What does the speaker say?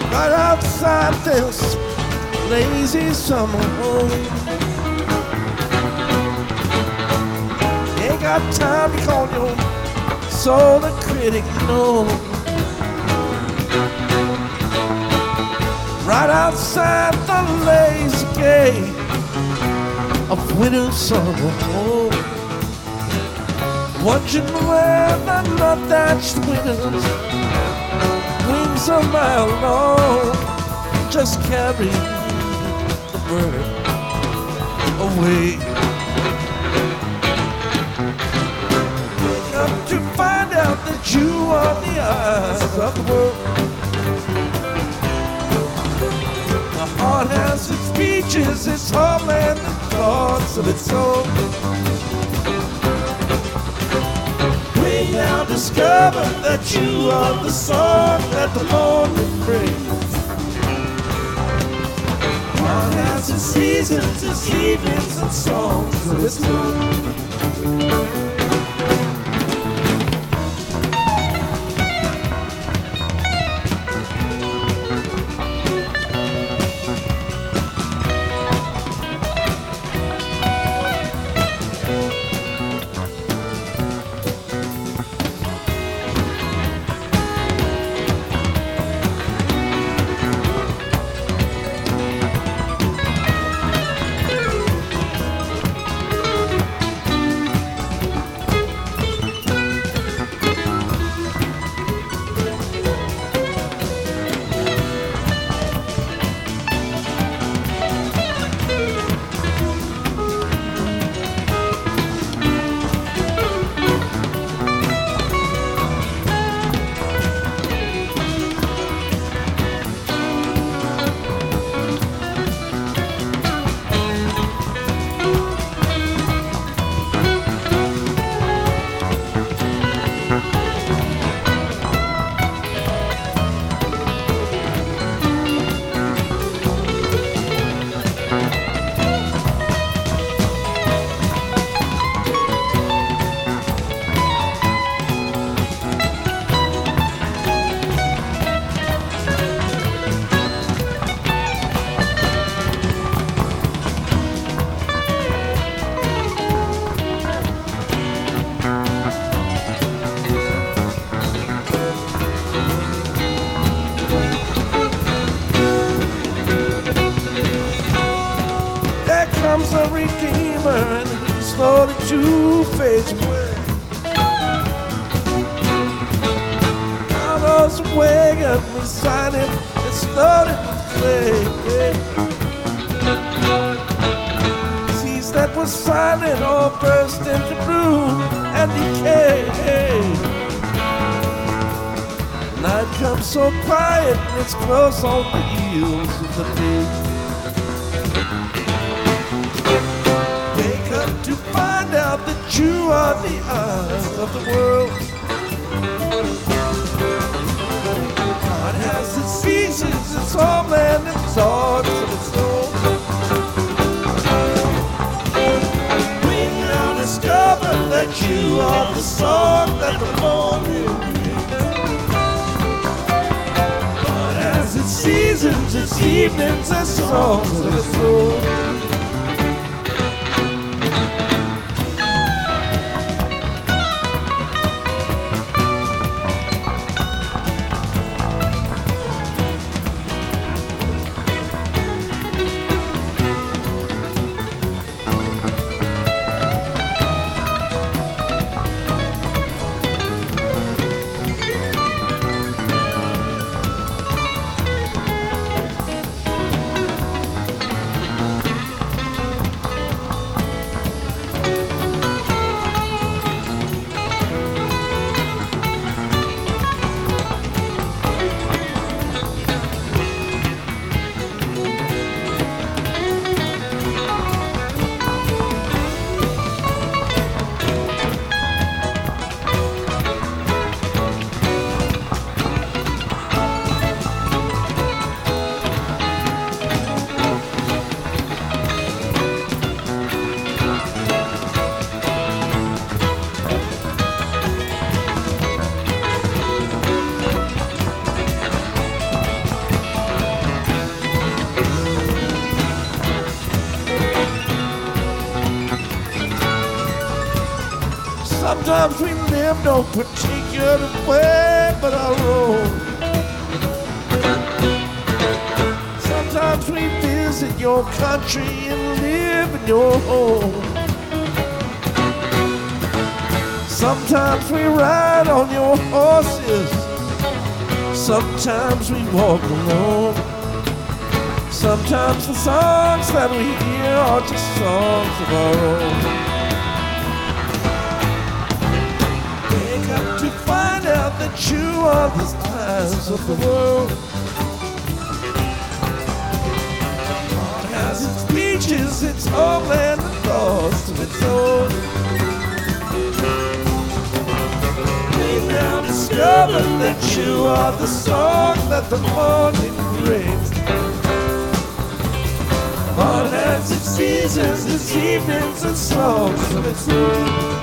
right outside this lazy summer home. Ain't got time to call your soul a critic, no. Right outside the lazy gate of winter summer home. Watching where the love-thatched windows, wings a mile long, just carry the bird away. Come to find out that you are the eyes of the world. My heart has its beaches, its homeland, and thoughts of its own. We now discover that you are the song that the morning brings. Heart has its seasons, its evenings, and songs of its own. Comes a redeemer and he slowly to fades away. Now those away and beside him and slowly fade. Seas that was silent all burst into bloom and decay. Night comes so quiet and it's close on the heels of the day. To find out that you are the eyes of the world. God has its seasons, its homeland, its thoughts of its own. We now discover that you are the song that the morning brings. God has its seasons, its evenings, its songs of its own. Sometimes we live no particular way but our own. Sometimes we visit your country and live in your home. Sometimes we ride on your horses. Sometimes we walk alone. Sometimes the songs that we hear are just songs of our own. Wake up to find out that you are the stars of the world. Heart has its beaches, its homeland, and thoughts of its own. We now discover that you are the song that the morning brings. Heart has its seasons, its evenings, and songs of its own.